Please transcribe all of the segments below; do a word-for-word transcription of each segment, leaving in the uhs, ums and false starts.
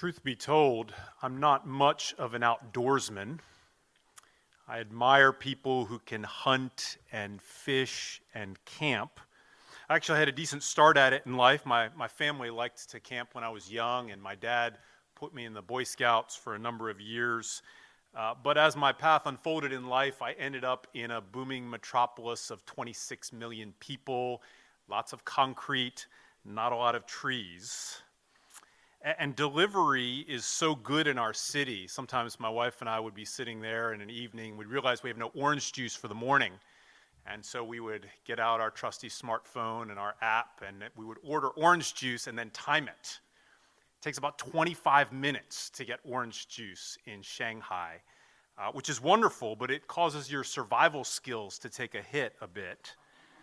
Truth be told, I'm not much of an outdoorsman. I admire people who can hunt and fish and camp. I actually had a decent start at it in life. My, my family liked to camp when I was young, and my dad put me in the Boy Scouts for a number of years. Uh, but as my path unfolded in life, I ended up in a booming metropolis of twenty-six million people, lots of concrete, not a lot of trees. And delivery is so good in our city. Sometimes my wife and I would be sitting there in an evening, we'd realize we have no orange juice for the morning. And so we would get out our trusty smartphone and our app, and we would order orange juice and then time it. It takes about twenty-five minutes to get orange juice in Shanghai, uh, which is wonderful, but it causes your survival skills to take a hit a bit.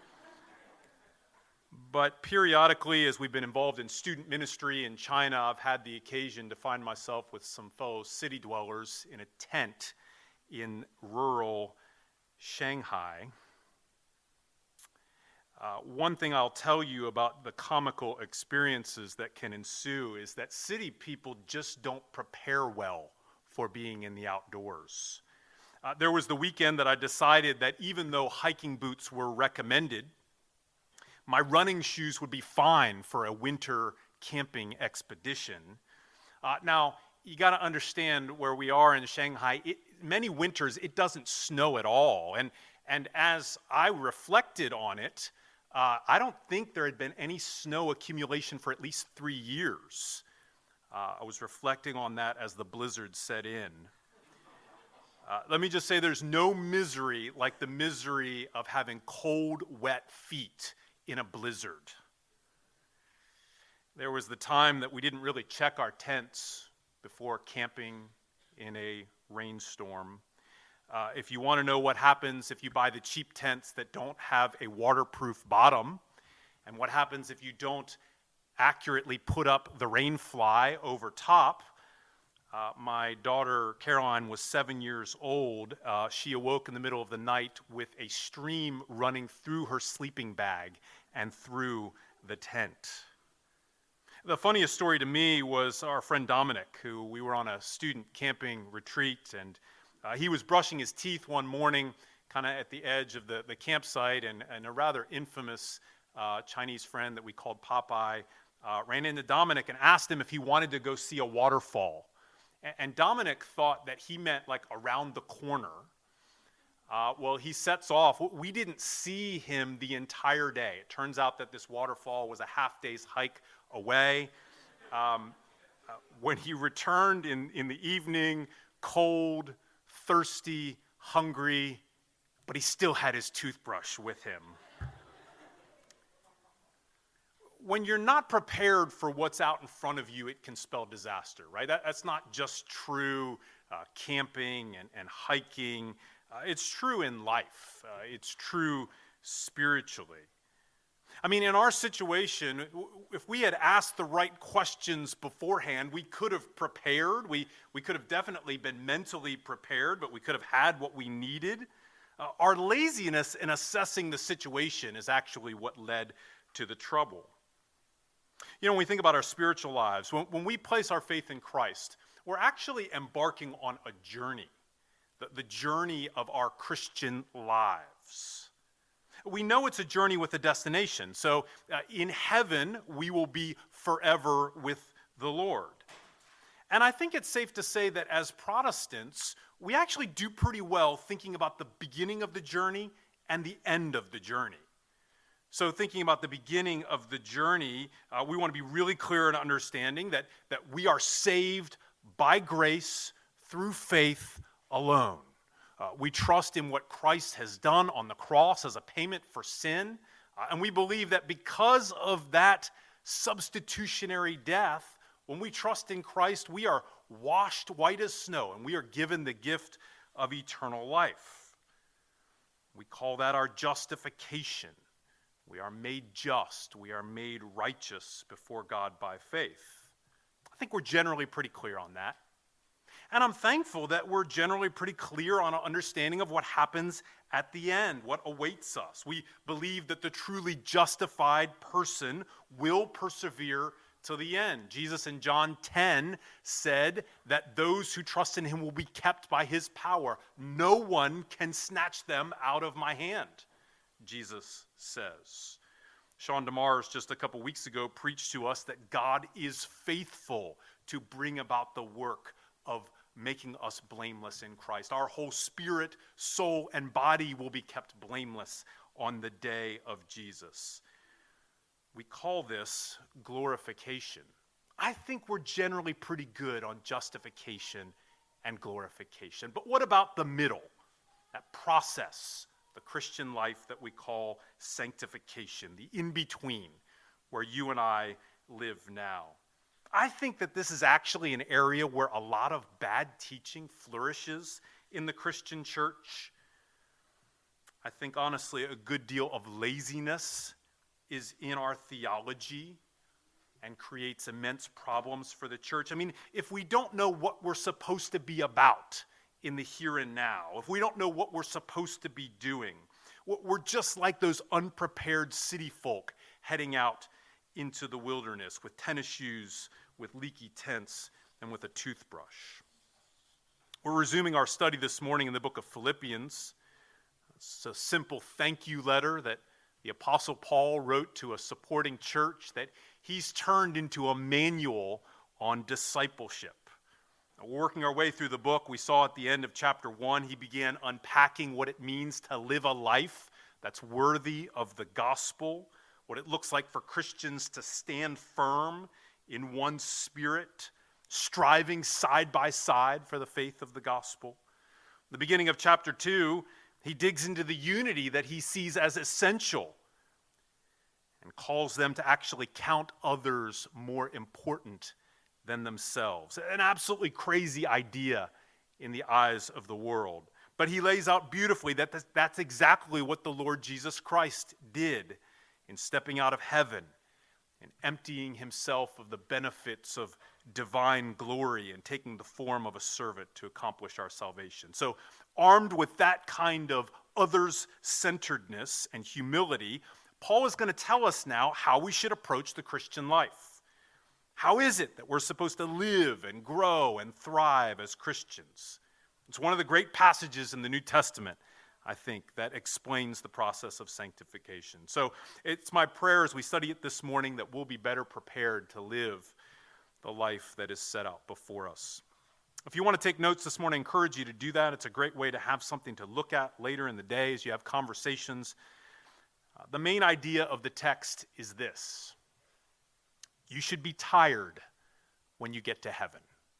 But periodically, as we've been involved in student ministry in China, I've had the occasion to find myself with some fellow city dwellers in a tent in rural Shanghai. Uh, one thing I'll tell you about the comical experiences that can ensue is that city people just don't prepare well for being in the outdoors. Uh, there was the weekend that I decided that even though hiking boots were recommended, my running shoes would be fine for a winter camping expedition. Uh, now, you got to understand where we are in Shanghai. It, many winters, it doesn't snow at all. And, and as I reflected on it, uh, I don't think there had been any snow accumulation for at least three years. Uh, I was reflecting on that as the blizzard set in. Uh, let me just say there's no misery like the misery of having cold, wet feet in a blizzard. There was the time that we didn't really check our tents before camping in a rainstorm. Uh, if you want to know what happens if you buy the cheap tents that don't have a waterproof bottom, and what happens if you don't accurately put up the rain fly over top, uh, my daughter Caroline was seven years old. Uh, she awoke in the middle of the night with a stream running through her sleeping bag and through the tent. The funniest story to me was our friend Dominic, who we were on a student camping retreat, and uh, he was brushing his teeth one morning kind of at the edge of the, the campsite, and, and a rather infamous uh, Chinese friend that we called Popeye uh, ran into Dominic and asked him if he wanted to go see a waterfall. And, and Dominic thought that he meant like around the corner. Uh, well, he sets off. We didn't see him the entire day. It turns out that this waterfall was a half day's hike away. Um, uh, when he returned in, in the evening, cold, thirsty, hungry, but he still had his toothbrush with him. When you're not prepared for what's out in front of you, it can spell disaster, right? That, that's not just true uh, camping and, and hiking. Uh, it's true in life. Uh, it's true spiritually. I mean, in our situation, if we had asked the right questions beforehand, we could have prepared. We, we could have definitely been mentally prepared, but we could have had what we needed. Uh, our laziness in assessing the situation is actually what led to the trouble. You know, when we think about our spiritual lives, when, when we place our faith in Christ, we're actually embarking on a journey. The journey of our Christian lives. We know it's a journey with a destination. So uh, in heaven, we will be forever with the Lord. And I think it's safe to say that as Protestants, we actually do pretty well thinking about the beginning of the journey and the end of the journey. So thinking about the beginning of the journey, uh, we want to be really clear in understanding that, that we are saved by grace through faith alone. Uh, we trust in what Christ has done on the cross as a payment for sin, uh, and we believe that because of that substitutionary death, when we trust in Christ, we are washed white as snow, and we are given the gift of eternal life. We call that our justification. We are made just. We are made righteous before God by faith. I think we're generally pretty clear on that. And I'm thankful that we're generally pretty clear on our understanding of what happens at the end, what awaits us. We believe that the truly justified person will persevere till the end. Jesus in John ten said that those who trust in him will be kept by his power. No one can snatch them out of my hand, Jesus says. Sean DeMars just a couple weeks ago preached to us that God is faithful to bring about the work of making us blameless in Christ. Our whole spirit, soul, and body will be kept blameless on the day of Jesus. We call this glorification. I think we're generally pretty good on justification and glorification. But what about the middle, that process, the Christian life that we call sanctification, the in-between, where you and I live now? I think that this is actually an area where a lot of bad teaching flourishes in the Christian church. I think, honestly, a good deal of laziness is in our theology and creates immense problems for the church. I mean, if we don't know what we're supposed to be about in the here and now, if we don't know what we're supposed to be doing, we're just like those unprepared city folk heading out into the wilderness with tennis shoes, with leaky tents, and with a toothbrush. We're resuming our study this morning in the book of Philippians. It's a simple thank you letter that the Apostle Paul wrote to a supporting church that he's turned into a manual on discipleship. We're working our way through the book. We saw at the end of chapter one, he began unpacking what it means to live a life that's worthy of the gospel, what it looks like for Christians to stand firm in one spirit, striving side by side for the faith of the gospel. The beginning of chapter two, he digs into the unity that he sees as essential and calls them to actually count others more important than themselves. An absolutely crazy idea in the eyes of the world. But he lays out beautifully that that's exactly what the Lord Jesus Christ did in stepping out of heaven and emptying himself of the benefits of divine glory and taking the form of a servant to accomplish our salvation. So, armed with that kind of others-centeredness and humility, Paul is going to tell us now how we should approach the Christian life. How is it that we're supposed to live and grow and thrive as Christians? It's one of the great passages in the New Testament, I think, that explains the process of sanctification. So it's my prayer as we study it this morning that we'll be better prepared to live the life that is set out before us. If you want to take notes this morning, I encourage you to do that. It's a great way to have something to look at later in the day as you have conversations. Uh, the main idea of the text is this: you should be tired when you get to heaven.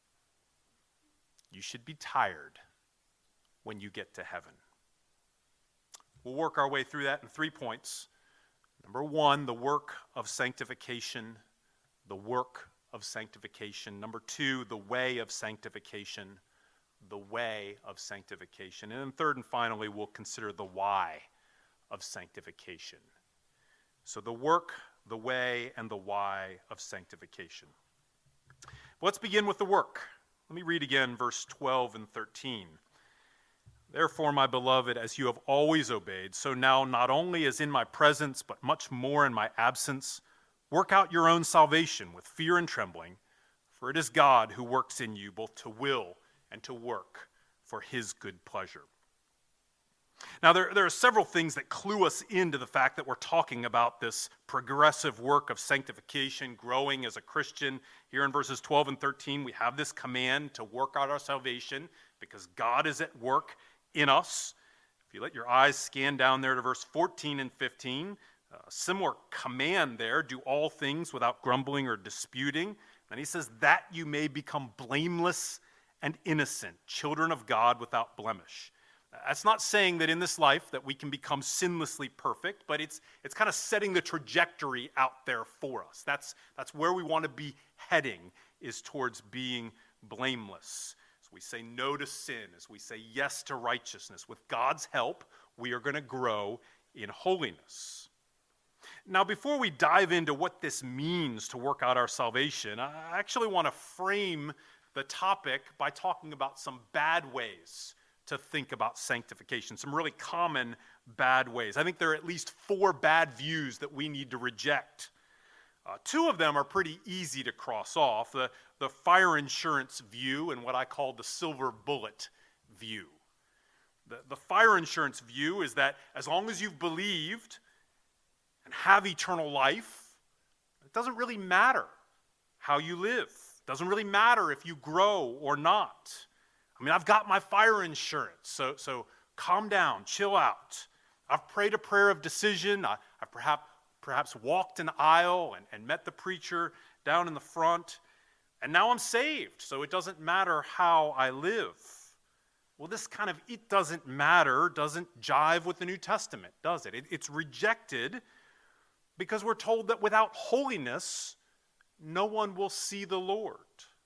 You should be tired when you get to heaven. We'll work our way through that in three points. Number one, the work of sanctification. The work of sanctification. Number two, the way of sanctification. The way of sanctification. And then third and finally, we'll consider the why of sanctification. So the work, the way, and the why of sanctification. Let's begin with the work. Let me read again verse twelve and thirteen. Therefore, my beloved, as you have always obeyed, so now not only as in my presence, but much more in my absence, work out your own salvation with fear and trembling, for it is God who works in you both to will and to work for his good pleasure. Now, there, there are several things that clue us into the fact that we're talking about this progressive work of sanctification, growing as a Christian. Here in verses twelve and thirteen, we have this command to work out our salvation because God is at work in us. If you let your eyes scan down there to verse fourteen and fifteen, a similar command there, do all things without grumbling or disputing. And he says that you may become blameless and innocent, children of God without blemish. That's not saying that in this life that we can become sinlessly perfect, but it's it's kind of setting the trajectory out there for us. That's, that's where we want to be heading, is towards being blameless. As we say no to sin, as we say yes to righteousness, with God's help, we are going to grow in holiness. Now, before we dive into what this means to work out our salvation, I actually want to frame the topic by talking about some bad ways to think about sanctification, some really common bad ways. I think there are at least four bad views that we need to reject Uh, two of them are pretty easy to cross off, the, the fire insurance view and what I call the silver bullet view. The, the fire insurance view is that as long as you've believed and have eternal life, it doesn't really matter how you live. It doesn't really matter if you grow or not. I mean, I've got my fire insurance, so, so calm down, chill out. I've prayed a prayer of decision. I, I've perhaps perhaps walked an aisle and, and met the preacher down in the front, and now I'm saved, so it doesn't matter how I live. Well, this kind of "it doesn't matter" doesn't jive with the New Testament, does it? it it's rejected because we're told that without holiness, no one will see the Lord.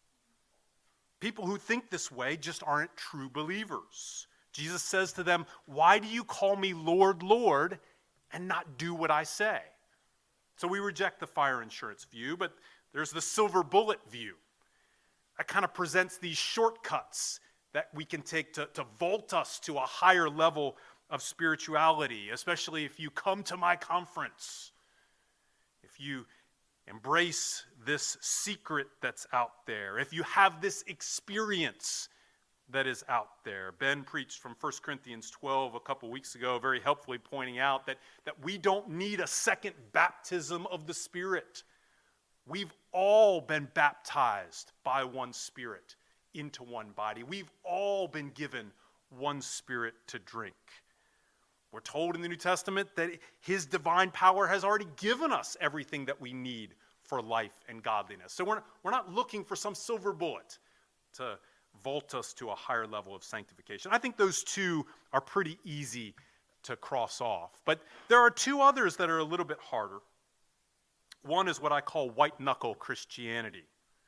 People who think this way just aren't true believers. Jesus says to them, "Why do you call me Lord, Lord, and not do what I say?" So we reject the fire insurance view, but there's the silver bullet view. That kind of presents these shortcuts that we can take to, to vault us to a higher level of spirituality, especially if you come to my conference, if you embrace this secret that's out there, if you have this experience that is out there. Ben preached from First Corinthians twelve a couple weeks ago, very helpfully pointing out that, that we don't need a second baptism of the Spirit. We've all been baptized by one Spirit into one body. We've all been given one Spirit to drink. We're told in the New Testament that His divine power has already given us everything that we need for life and godliness. So we're not, we're not looking for some silver bullet to vault us to a higher level of sanctification. I think those two are pretty easy to cross off. But there are two others that are a little bit harder. One is what I call white-knuckle Christianity.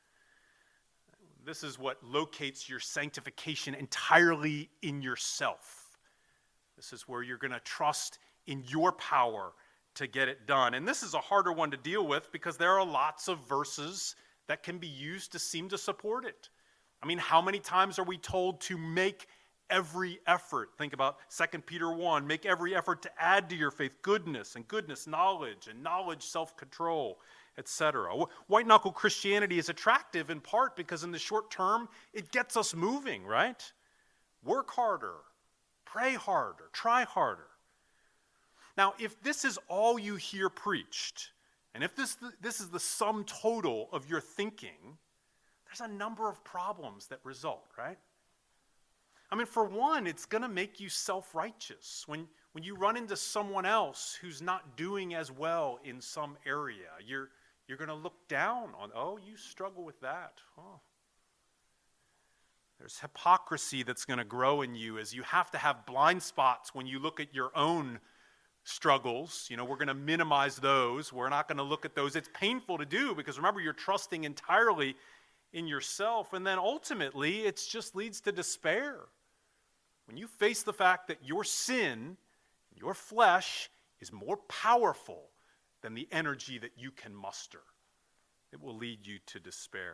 This is what locates your sanctification entirely in yourself. This is where you're going to trust in your power to get it done. And this is a harder one to deal with because there are lots of verses that can be used to seem to support it. I mean, how many times are we told to make every effort? Think about Second Peter one, make every effort to add to your faith goodness, and goodness knowledge, and knowledge self-control, et cetera. White-knuckle Christianity is attractive in part because in the short term, it gets us moving, right? Work harder, pray harder, try harder. Now, if this is all you hear preached, and if this, this is the sum total of your thinking, there's a number of problems that result, right? I mean, for one, it's going to make you self-righteous. When, when you run into someone else who's not doing as well in some area, you're, you're going to look down on, oh, you struggle with that. Oh. There's hypocrisy that's going to grow in you as you have to have blind spots when you look at your own struggles. You know, we're going to minimize those. We're not going to look at those. It's painful to do because remember, you're trusting entirely in yourself, and then ultimately it just leads to despair. When you face the fact that your sin, your flesh, is more powerful than the energy that you can muster, it will lead you to despair.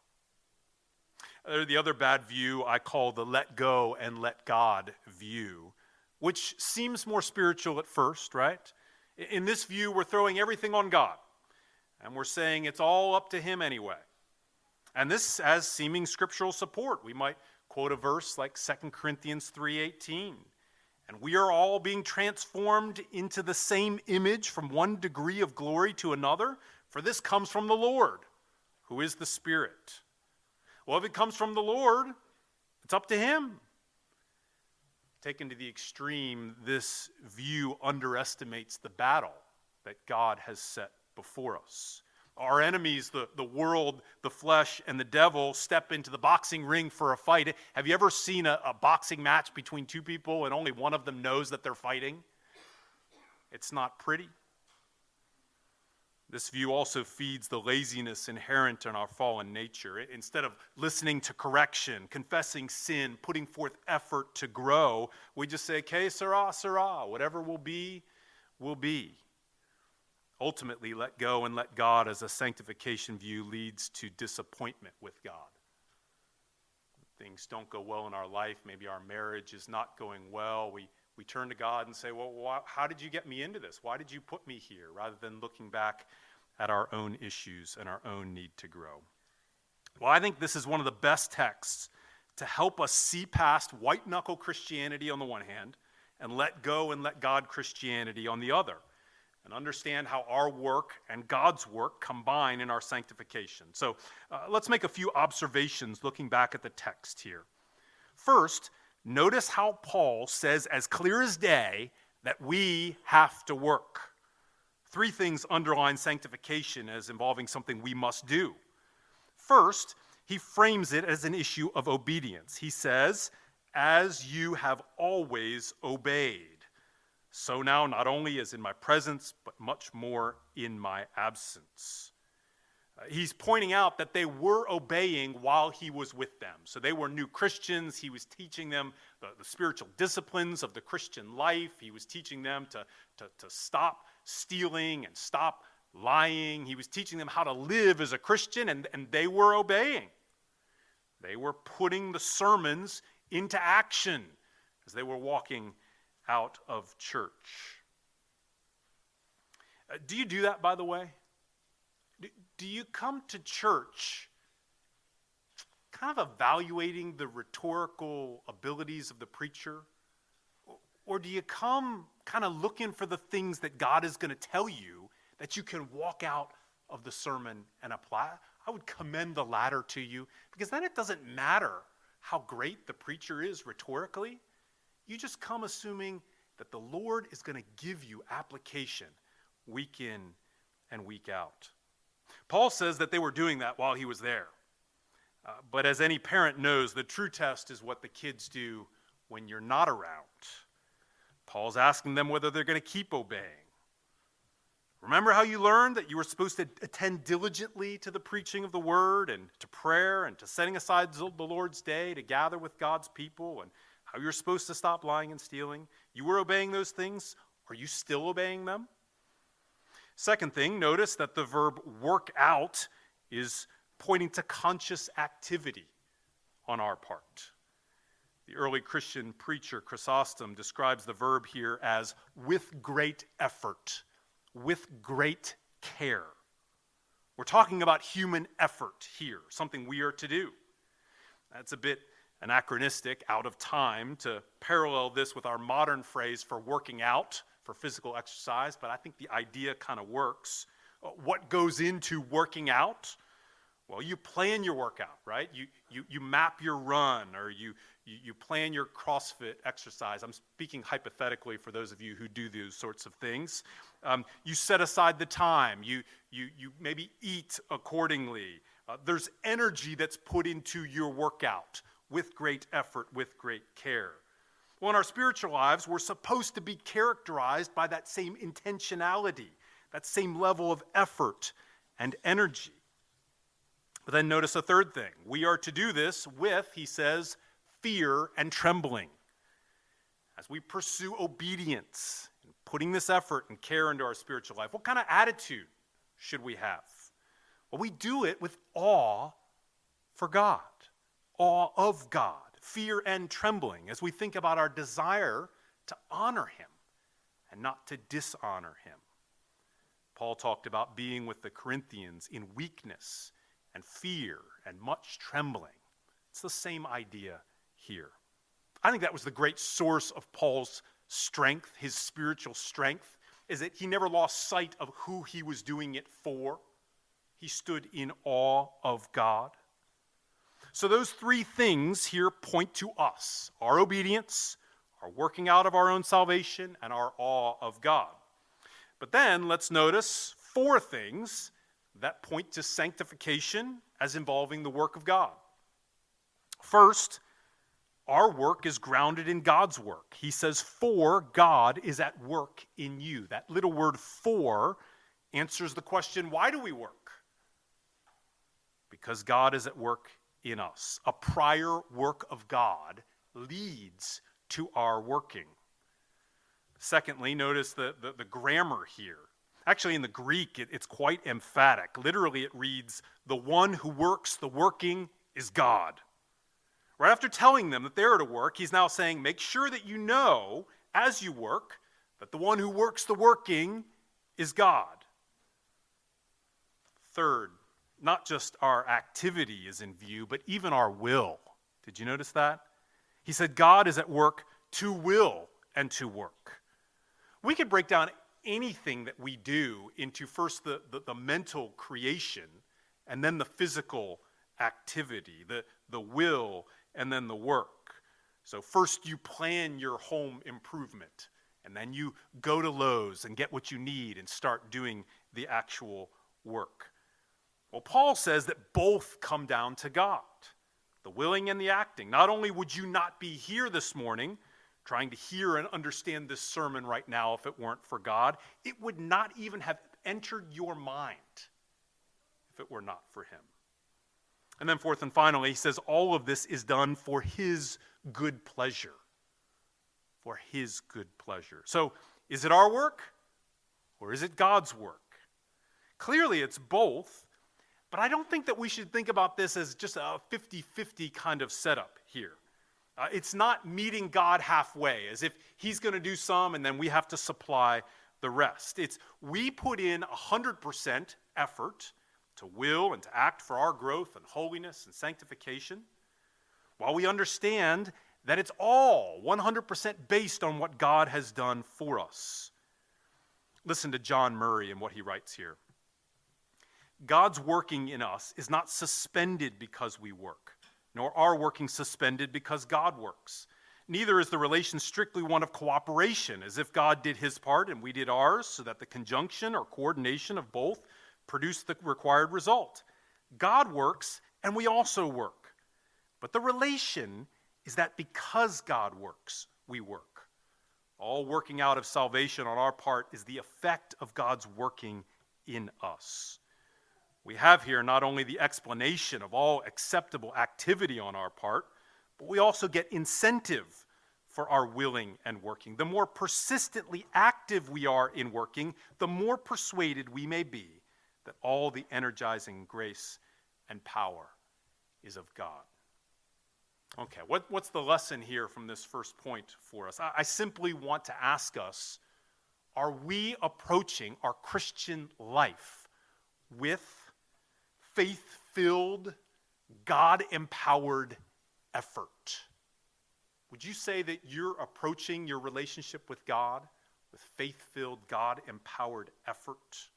The other bad view I call the let go and let God view, which seems more spiritual at first, right? In this view, we're throwing everything on God, and we're saying it's all up to Him anyway. And this has seeming scriptural support. We might quote a verse like Second Corinthians three eighteen. And we are all being transformed into the same image from one degree of glory to another, for this comes from the Lord, who is the Spirit. Well, if it comes from the Lord, it's up to Him. Taken to the extreme, this view underestimates the battle that God has set before us. Our enemies, the, the world, the flesh, and the devil, step into the boxing ring for a fight. Have you ever seen a, a boxing match between two people and only one of them knows that they're fighting? It's not pretty. This view also feeds the laziness inherent in our fallen nature. Instead of listening to correction, confessing sin, putting forth effort to grow, we just say, "Que sera, sera. Whatever will be, will be." Ultimately, let go and let God as a sanctification view leads to disappointment with God. Things don't go well in our life. Maybe our marriage is not going well. We, we turn to God and say, well, why, how did you get me into this? Why did you put me here? Rather than looking back at our own issues and our own need to grow. Well, I think this is one of the best texts to help us see past white-knuckle Christianity on the one hand and let go and let God Christianity on the other, and understand how our work and God's work combine in our sanctification. So uh, let's make a few observations looking back at the text here. First, notice how Paul says as clear as day that we have to work. Three things underline sanctification as involving something we must do. First, he frames it as an issue of obedience. He says, as you have always obeyed, so now not only as in my presence, but much more in my absence. Uh, he's pointing out that they were obeying while he was with them. So they were new Christians. He was teaching them the, the spiritual disciplines of the Christian life. He was teaching them to, to, to stop stealing and stop lying. He was teaching them how to live as a Christian, and, and they were obeying. They were putting the sermons into action as they were walking out of church. Uh, do you do that, by the way? Do, do you come to church kind of evaluating the rhetorical abilities of the preacher? Or, or do you come kind of looking for the things that God is going to tell you that you can walk out of the sermon and apply? I would commend the latter to you, because then it doesn't matter how great the preacher is rhetorically. You just come assuming that the Lord is going to give you application week in and week out. Paul says that they were doing that while he was there. Uh, but as any parent knows, the true test is what the kids do when you're not around. Paul's asking them whether they're going to keep obeying. Remember how you learned that you were supposed to attend diligently to the preaching of the word and to prayer and to setting aside the Lord's day to gather with God's people, and how you're supposed to stop lying and stealing? You were obeying those things. Are you still obeying them? Second thing, notice that the verb work out is pointing to conscious activity on our part. The early Christian preacher Chrysostom describes the verb here as with great effort, with great care. We're talking about human effort here, something we are to do. That's a bit anachronistic, out of time, to parallel this with our modern phrase for working out, for physical exercise, but I think the idea kind of works. What goes into working out? Well, you plan your workout, right? You you you map your run, or you you, you plan your CrossFit exercise. I'm speaking hypothetically for those of you who do those sorts of things. Um, you set aside the time. You you you maybe eat accordingly. Uh, there's energy that's put into your workout with great effort, with great care. Well, in our spiritual lives, we're supposed to be characterized by that same intentionality, that same level of effort and energy. But then notice a third thing. We are to do this with, he says, fear and trembling. As we pursue obedience, and putting this effort and care into our spiritual life, what kind of attitude should we have? Well, we do it with awe for God, awe of God, fear and trembling, as we think about our desire to honor him and not to dishonor him. Paul talked about being with the Corinthians in weakness and fear and much trembling. It's the same idea here. I think that was the great source of Paul's strength, his spiritual strength, is that he never lost sight of who he was doing it for. He stood in awe of God. So those three things here point to us: our obedience, our working out of our own salvation, and our awe of God. But then let's notice four things that point to sanctification as involving the work of God. First, our work is grounded in God's work. He says, for God is at work in you. That little word for answers the question, why do we work? Because God is at work in us. A prior work of God leads to our working. Secondly, notice the, the, the grammar here. Actually, in the Greek, it, it's quite emphatic. Literally, it reads, the one who works the working is God. Right after telling them that they're to work, he's now saying, make sure that you know, as you work, that the one who works the working is God. Third, not just our activity is in view, but even our will. Did you notice that? He said God is at work to will and to work. We could break down anything that we do into first the, the, the mental creation and then the physical activity, the, the will and then the work. So first you plan your home improvement, and then you go to Lowe's and get what you need and start doing the actual work. Well, Paul says that both come down to God, the willing and the acting. Not only would you not be here this morning trying to hear and understand this sermon right now if it weren't for God, it would not even have entered your mind if it were not for him. And then fourth and finally, he says all of this is done for his good pleasure. For his good pleasure. So, is it our work or is it God's work? Clearly, it's both, but I don't think that we should think about this as just a fifty-fifty kind of setup here. Uh, it's not meeting God halfway, as if he's going to do some and then we have to supply the rest. It's we put in one hundred percent effort to will and to act for our growth and holiness and sanctification, while we understand that it's all one hundred percent based on what God has done for us. Listen to John Murray and what he writes here. God's working in us is not suspended because we work, nor our working suspended because God works. Neither is the relation strictly one of cooperation, as if God did his part and we did ours, so that the conjunction or coordination of both produced the required result. God works and we also work. But the relation is that because God works, we work. All working out of salvation on our part is the effect of God's working in us. We have here not only the explanation of all acceptable activity on our part, but we also get incentive for our willing and working. The more persistently active we are in working, the more persuaded we may be that all the energizing grace and power is of God. Okay, what, what's the lesson here from this first point for us? I, I simply want to ask us, are we approaching our Christian life with faith-filled, God-empowered effort? Would you say that you're approaching your relationship with God with faith-filled, God-empowered effort?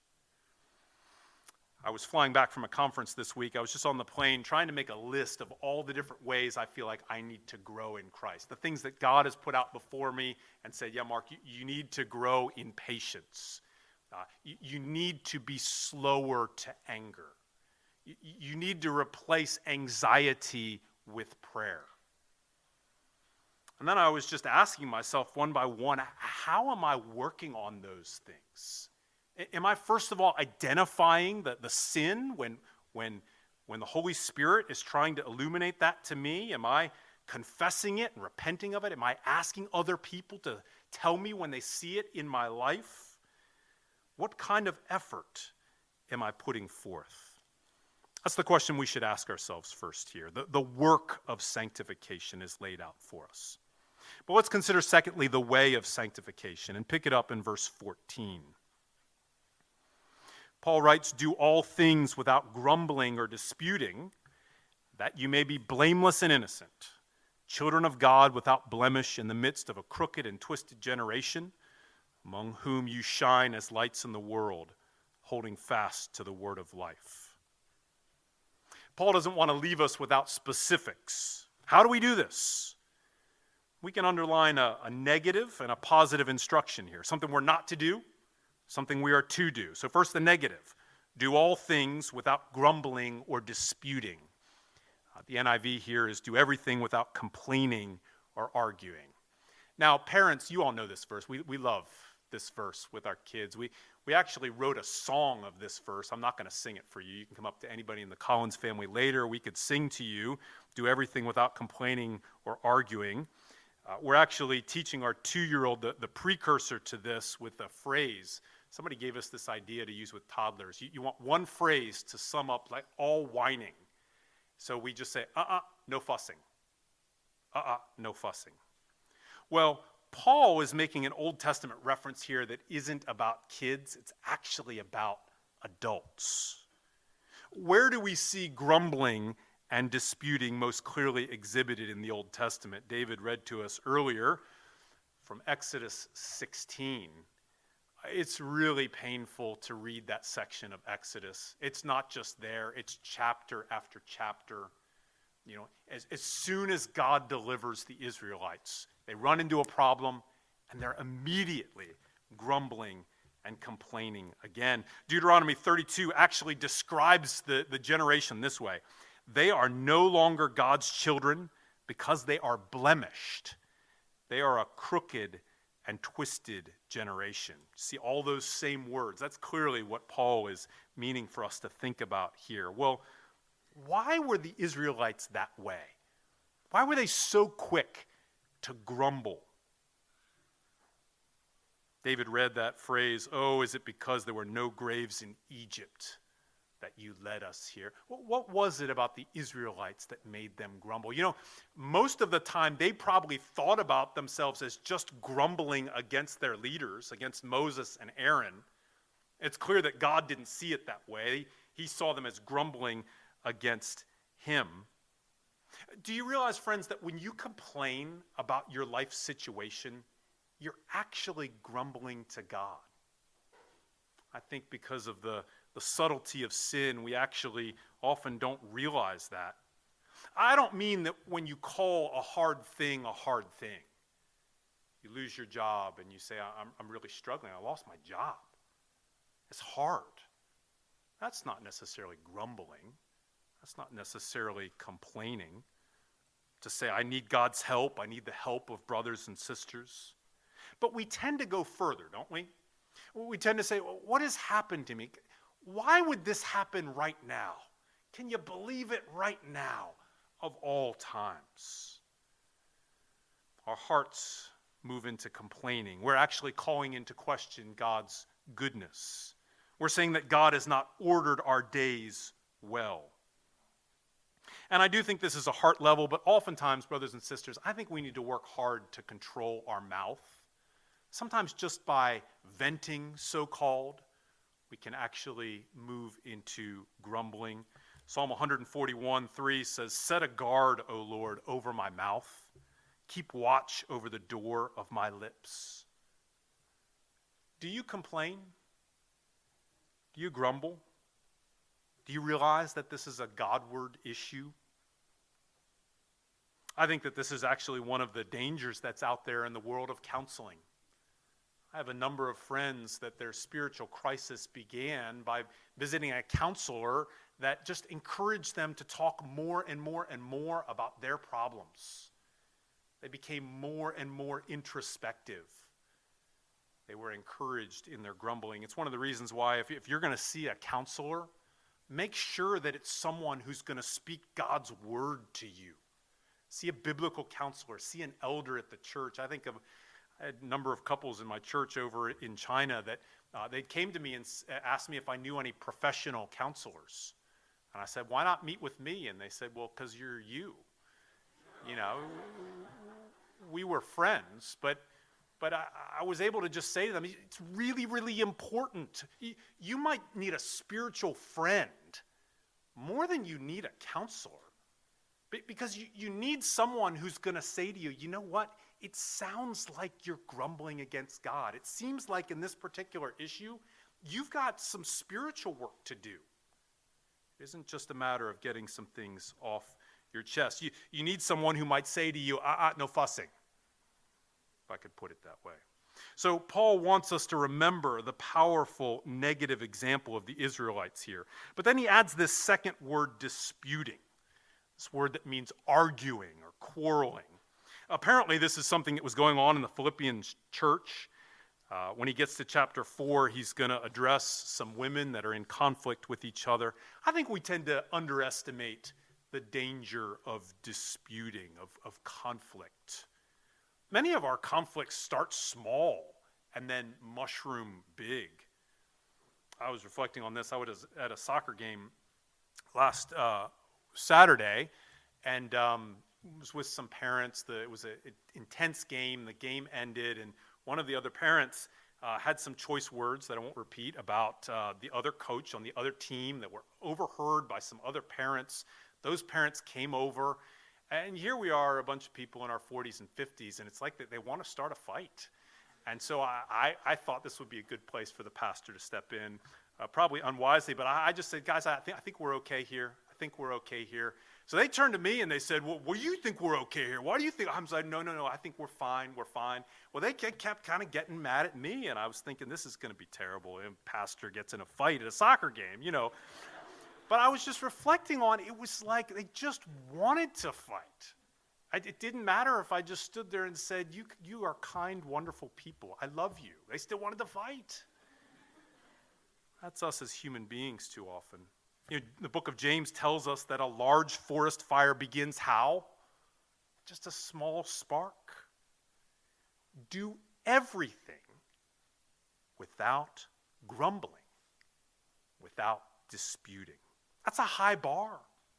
I was flying back from a conference this week. I was just on the plane trying to make a list of all the different ways I feel like I need to grow in Christ. The things that God has put out before me and said, yeah, Mark, you, you need to grow in patience. Uh, you, you need to be slower to anger. You, you need to replace anxiety with prayer. And then I was just asking myself one by one, how am I working on those things? Am I, first of all, identifying the, the sin when, when, when the Holy Spirit is trying to illuminate that to me? Am I confessing it and repenting of it? Am I asking other people to tell me when they see it in my life? What kind of effort am I putting forth? That's the question we should ask ourselves first here. The, the work of sanctification is laid out for us. But let's consider, secondly, the way of sanctification, and pick it up in verse fourteen. Paul writes, do all things without grumbling or disputing, that you may be blameless and innocent, children of God without blemish in the midst of a crooked and twisted generation, among whom you shine as lights in the world, holding fast to the word of life. Paul doesn't want to leave us without specifics. How do we do this? We can underline a, a negative and a positive instruction here, something we're not to do, something we are to do. So first, the negative. Do all things without grumbling or disputing. Uh, the N I V here is do everything without complaining or arguing. Now, parents, you all know this verse. We, we love this verse with our kids. We, we actually wrote a song of this verse. I'm not going to sing it for you. You can come up to anybody in the Collins family later. We could sing to you, do everything without complaining or arguing. Uh, we're actually teaching our two-year-old the, the precursor to this with a phrase. Somebody gave us this idea to use with toddlers. You, you want one phrase to sum up like all whining. So we just say, uh-uh, no fussing. Uh-uh, no fussing. Well, Paul is making an Old Testament reference here that isn't about kids. It's actually about adults. where do we see grumbling and disputing most clearly exhibited in the Old Testament? David read to us earlier from Exodus sixteen. It's really painful to read that section of Exodus. It's not just there, it's chapter after chapter. You know, as, as soon as God delivers the Israelites, they run into a problem and they're immediately grumbling and complaining again. Deuteronomy thirty-two actually describes the, the generation this way. They are no longer God's children because they are blemished. They are a crooked and twisted generation. See, all those same words. That's clearly what Paul is meaning for us to think about here. Well, why were the Israelites that way? Why were they so quick to grumble? David read that phrase, "Oh, is it because there were no graves in Egypt that you led us here?" What was it about the Israelites that made them grumble? You know, most of the time they probably thought about themselves as just grumbling against their leaders, against Moses and Aaron. It's clear that God didn't see it that way. He saw them as grumbling against him. Do you realize, friends, that when you complain about your life situation, you're actually grumbling to God? I think because of the The subtlety of sin, we actually often don't realize that. I don't mean that when you call a hard thing a hard thing. You lose your job and you say, I'm, I'm really struggling. I lost my job. It's hard. That's not necessarily grumbling. That's not necessarily complaining. To say, I need God's help. I need the help of brothers and sisters. But we tend to go further, don't we? We tend to say, well, what has happened to me? Why would this happen right now? Can you believe it right now of all times? Our hearts move into complaining. We're actually calling into question God's goodness. We're saying that God has not ordered our days well. And I do think this is a heart level, but oftentimes, brothers and sisters, I think we need to work hard to control our mouth. Sometimes just by venting, so-called, we can actually move into grumbling. Psalm one forty-one, three says, "Set a guard, O Lord, over my mouth. Keep watch over the door of my lips." Do you complain? Do you grumble? Do you realize that this is a Godward issue? I think that this is actually one of the dangers that's out there in the world of counseling. I have a number of friends that their spiritual crisis began by visiting a counselor that just encouraged them to talk more and more and more about their problems. They became more and more introspective. They were encouraged in their grumbling. It's one of the reasons why if, if you're going to see a counselor, make sure that it's someone who's going to speak God's word to you. See a biblical counselor. See an elder at the church. I think of I had a number of couples in my church over in China that uh, they came to me and s- asked me if I knew any professional counselors. And I said, why not meet with me? And they said, well, because you're you. You know, we were friends, but but I, I was able to just say to them, it's really, really important. You, you might need a spiritual friend more than you need a counselor. Be- because you, you need someone who's going to say to you, you know what? It sounds like you're grumbling against God. It seems like in this particular issue, you've got some spiritual work to do. It isn't just a matter of getting some things off your chest. You, you need someone who might say to you, ah, ah, no fussing, if I could put it that way. So Paul wants us to remember the powerful negative example of the Israelites here. But then he adds this second word, disputing, this word that means arguing or quarreling. Apparently, this is something that was going on in the Philippian church. Uh, when he gets to chapter four, he's going to address some women that are in conflict with each other. I think we tend to underestimate the danger of disputing, of, of conflict. Many of our conflicts start small and then mushroom big. I was reflecting on this. I was at a soccer game last uh, Saturday, and um, was with some parents. The, it was an intense game. The game ended, and one of the other parents uh, had some choice words that I won't repeat about uh, the other coach on the other team that were overheard by some other parents. Those parents came over, and here we are, a bunch of people in our forties and fifties, and it's like they, they want to start a fight. And so I, I, I thought this would be a good place for the pastor to step in, uh, probably unwisely, but I, I just said, guys, I think, I think we're okay here. I think we're okay here. So they turned to me and they said, well, well, you think we're okay here? Why do you think? I'm like, no, no, no, I think we're fine, we're fine. Well, they kept kind of getting mad at me, and I was thinking, this is going to be terrible. And pastor gets in a fight at a soccer game, you know. But I was just reflecting on, it was like they just wanted to fight. I, it didn't matter if I just stood there and said, you, you are kind, wonderful people. I love you. They still wanted to fight. That's us as human beings too often. You know, the book of James tells us that a large forest fire begins how? Just a small spark. Do everything without grumbling, without disputing. That's a high bar.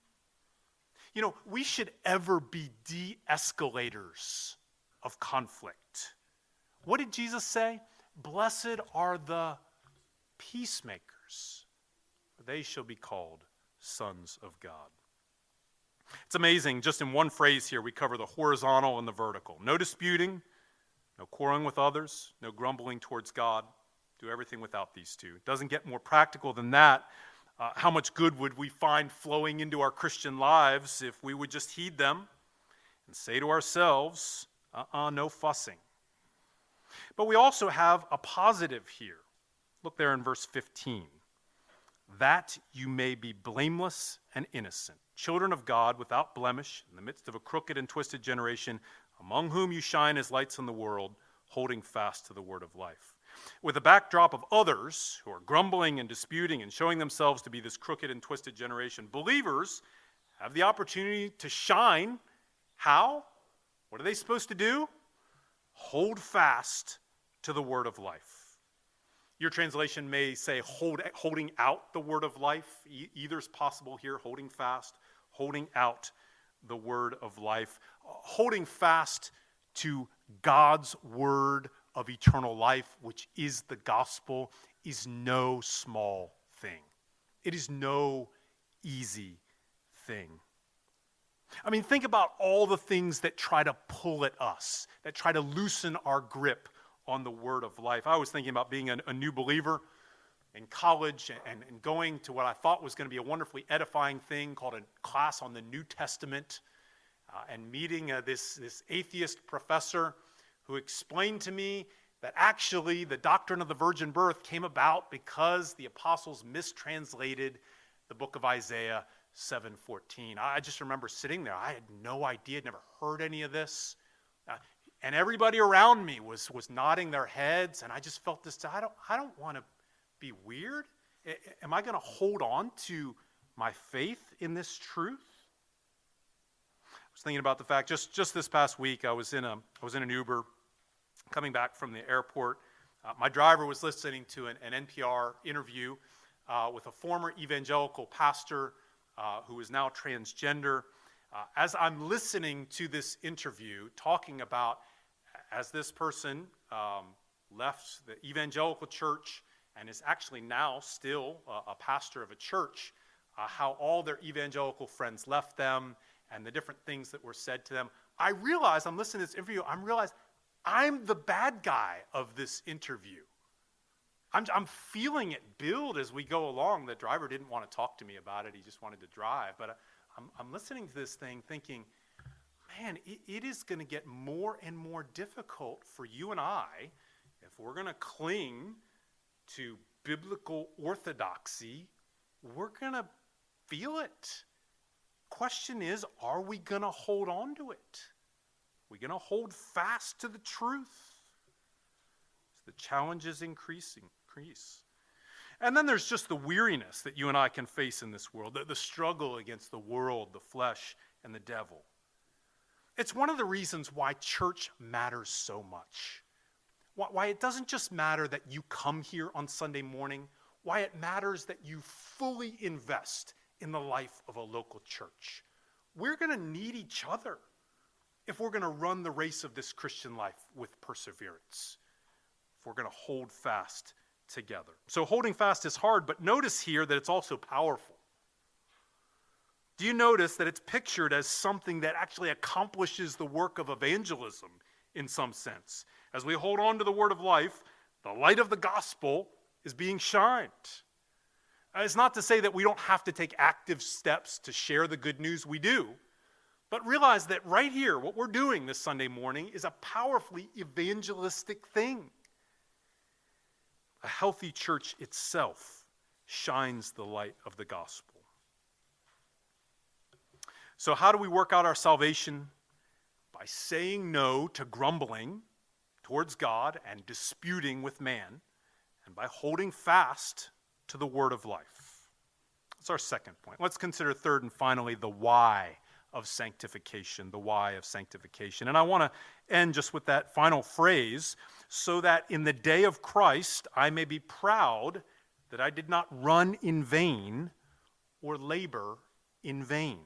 You know, we should ever be de-escalators of conflict. What did Jesus say? Blessed are the peacemakers, for they shall be called sons of God. It's amazing, just in one phrase here, we cover the horizontal and the vertical. No disputing, no quarreling with others, no grumbling towards God. Do everything without these two. It doesn't get more practical than that. Uh, how much good would we find flowing into our Christian lives if we would just heed them and say to ourselves, uh-uh, no fussing. But we also have a positive here. Look there in verse fifteen. That you may be blameless and innocent, children of God without blemish, in the midst of a crooked and twisted generation, among whom you shine as lights in the world, holding fast to the word of life. With a backdrop of others who are grumbling and disputing and showing themselves to be this crooked and twisted generation, believers have the opportunity to shine. How? What are they supposed to do? Hold fast to the word of life. Your translation may say hold, holding out the word of life. E- either is possible here, holding fast, holding out the word of life. Holding fast to God's word of eternal life, which is the gospel, is no small thing. It is no easy thing. I mean, think about all the things that try to pull at us, that try to loosen our grip on the word of life. I was thinking about being a, a new believer in college and, and going to what I thought was going to be a wonderfully edifying thing called a class on the New Testament, uh, and meeting uh, this, this atheist professor who explained to me that actually the doctrine of the virgin birth came about because the apostles mistranslated the book of Isaiah seven fourteen. I just remember sitting there. I had no idea, never heard any of this. Uh, and everybody around me was, was nodding their heads, and I just felt this, I don't, I don't want to be weird. I, am I going to hold on to my faith in this truth? I was thinking about the fact, just, just this past week, I was in a, I was in an Uber, coming back from the airport. Uh, my driver was listening to an, an N P R interview uh, with a former evangelical pastor uh, who is now transgender. Uh, as I'm listening to this interview, talking about as this person um, left the evangelical church and is actually now still a, a pastor of a church, uh, how all their evangelical friends left them and the different things that were said to them, I realized, I'm listening to this interview, I'm realized I'm the bad guy of this interview. I'm, I'm feeling it build as we go along. The driver didn't want to talk to me about it. He just wanted to drive. But I'm, I'm listening to this thing thinking, man, it, it is going to get more and more difficult for you and I if we're going to cling to biblical orthodoxy. We're going to feel it. Question is, are we going to hold on to it? We're going to hold fast to the truth. The challenges increase, increase. And then there's just the weariness that you and I can face in this world, the, the struggle against the world, the flesh, and the devil. It's one of the reasons why church matters so much. Why, why it doesn't just matter that you come here on Sunday morning, why it matters that you fully invest in the life of a local church. We're going to need each other if we're going to run the race of this Christian life with perseverance. if we're going to hold fast together. So holding fast is hard, but notice here that it's also powerful. Do you notice that it's pictured as something that actually accomplishes the work of evangelism in some sense? As we hold on to the word of life, the light of the gospel is being shined. It's not to say that we don't have to take active steps to share the good news. We do. But realize that right here, what we're doing this Sunday morning is a powerfully evangelistic thing. A healthy church itself shines the light of the gospel. So how do we work out our salvation? By saying no to grumbling towards God and disputing with man, and by holding fast to the word of life. That's our second point. Let's consider third and finally the why of sanctification, the why of sanctification. And I want to end just with that final phrase, so that in the day of Christ I may be proud that I did not run in vain or labor in vain.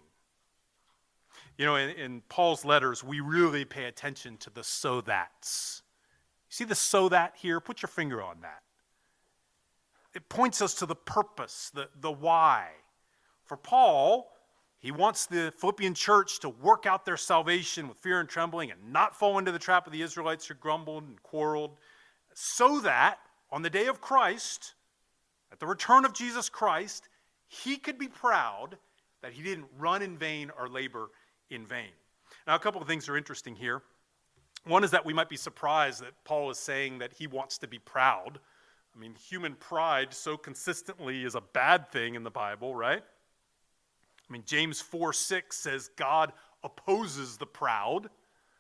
You know, in, in Paul's letters, we really pay attention to the so that's. You see the so that here? Put your finger on that. It points us to the purpose, the, the why. For Paul, he wants the Philippian church to work out their salvation with fear and trembling and not fall into the trap of the Israelites who grumbled and quarreled, so that on the day of Christ, at the return of Jesus Christ, he could be proud that he didn't run in vain or labor in vain. Now, a couple of things are interesting here. One is that we might be surprised that Paul is saying that he wants to be proud. I mean, human pride so consistently is a bad thing in the Bible, right? I mean, James four six says God opposes the proud.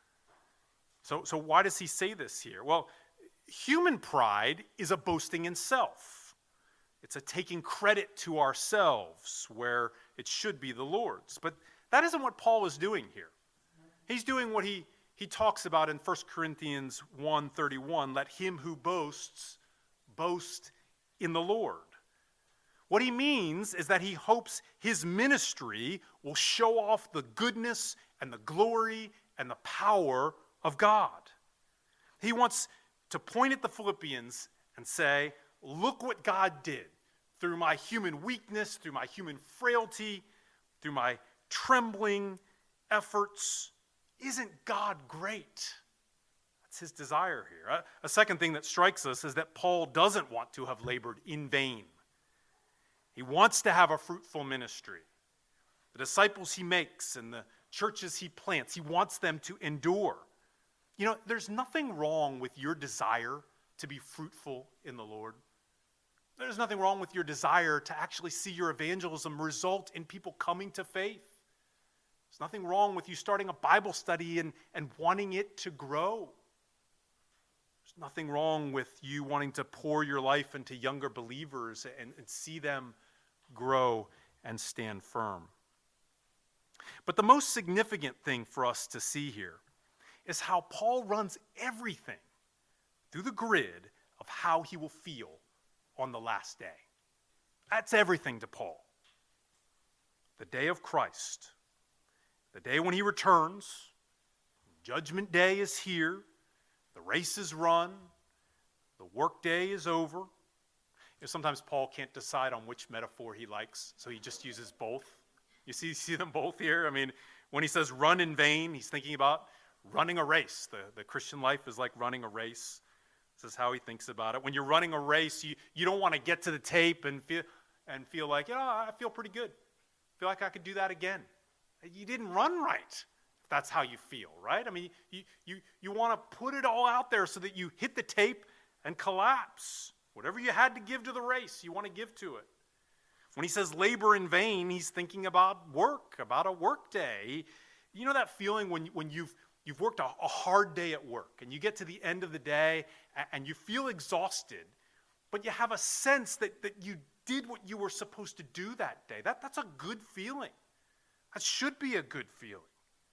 So, so why does he say this here? Well, human pride is a boasting in self. It's a taking credit to ourselves where it should be the Lord's. But that isn't what Paul is doing here. He's doing what he, he talks about in First Corinthians one thirty-one, let him who boasts boast in the Lord. What he means is that he hopes his ministry will show off the goodness and the glory and the power of God. He wants to point at the Philippians and say, look what God did through my human weakness, through my human frailty, through my trembling efforts. Isn't God great? That's his desire here. A second thing that strikes us is that Paul doesn't want to have labored in vain. He wants to have a fruitful ministry. The disciples he makes and the churches he plants, he wants them to endure. You know, there's nothing wrong with your desire to be fruitful in the Lord. There's nothing wrong with your desire to actually see your evangelism result in people coming to faith. There's nothing wrong with you starting a Bible study and, and wanting it to grow. There's nothing wrong with you wanting to pour your life into younger believers and, and see them grow and stand firm. But the most significant thing for us to see here is how Paul runs everything through the grid of how he will feel on the last day. That's everything to Paul. The day of Christ, the day when he returns, Judgment Day is here, the race is run, the work day is over. You know, sometimes Paul can't decide on which metaphor he likes, so he just uses both. You see, see them both here? I mean, when he says run in vain, he's thinking about running a race. The, the Christian life is like running a race. This is how he thinks about it. When you're running a race, you, you don't want to get to the tape and feel, and feel like, yeah, I feel pretty good. I feel like I could do that again. You didn't run right, if that's how you feel, right? I mean, you, you, you want to put it all out there so that you hit the tape and collapse. Whatever you had to give to the race, you want to give to it. When he says labor in vain, he's thinking about work, about a work day. You know that feeling when, when you've You've worked a, a hard day at work, and you get to the end of the day, and, and you feel exhausted, but you have a sense that, that you did what you were supposed to do that day. That, that's a good feeling. That should be a good feeling.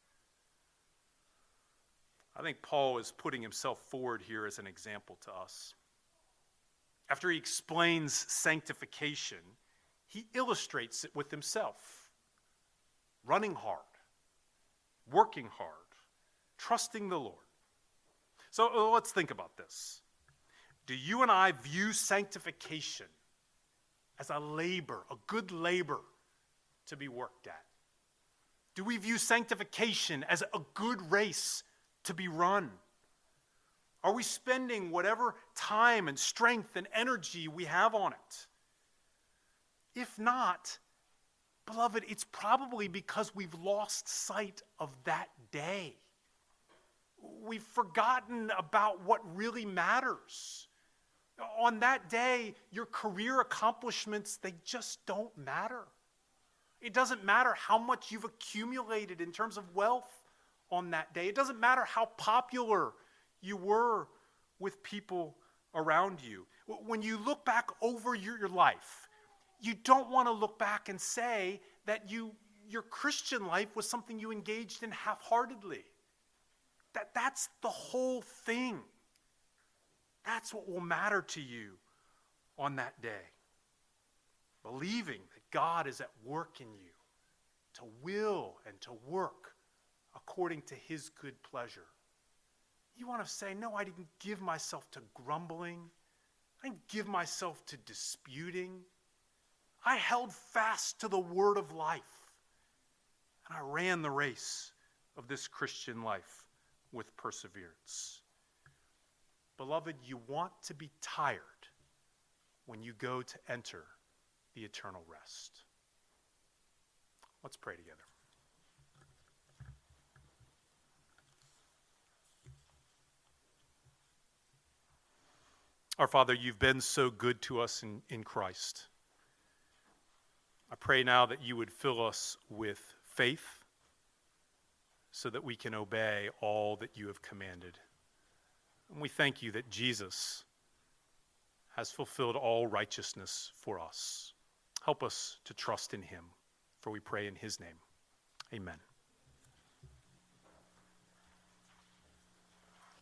I think Paul is putting himself forward here as an example to us. After he explains sanctification, he illustrates it with himself. Running hard, working hard, trusting the Lord. So let's think about this. Do you and I view sanctification as a labor, a good labor to be worked at? Do we view sanctification as a good race to be run? Are we spending whatever time and strength and energy we have on it? If not, beloved, it's probably because we've lost sight of that day. We've forgotten about what really matters. On that day, your career accomplishments, they just don't matter. It doesn't matter how much you've accumulated in terms of wealth on that day. It doesn't matter how popular you were with people around you. When you look back over your, your life, you don't want to look back and say that you your Christian life was something you engaged in half-heartedly. That, that's the whole thing. That's what will matter to you on that day. Believing that God is at work in you to will and to work according to his good pleasure. You want to say, no, I didn't give myself to grumbling. I didn't give myself to disputing. I held fast to the word of life. And I ran the race of this Christian life with perseverance. Beloved, you want to be tired when you go to enter the eternal rest. Let's pray together. Our Father, you've been so good to us in, in Christ. I pray now that you would fill us with faith so that we can obey all that you have commanded. And we thank you that Jesus has fulfilled all righteousness for us. Help us to trust in him, for we pray in his name. Amen.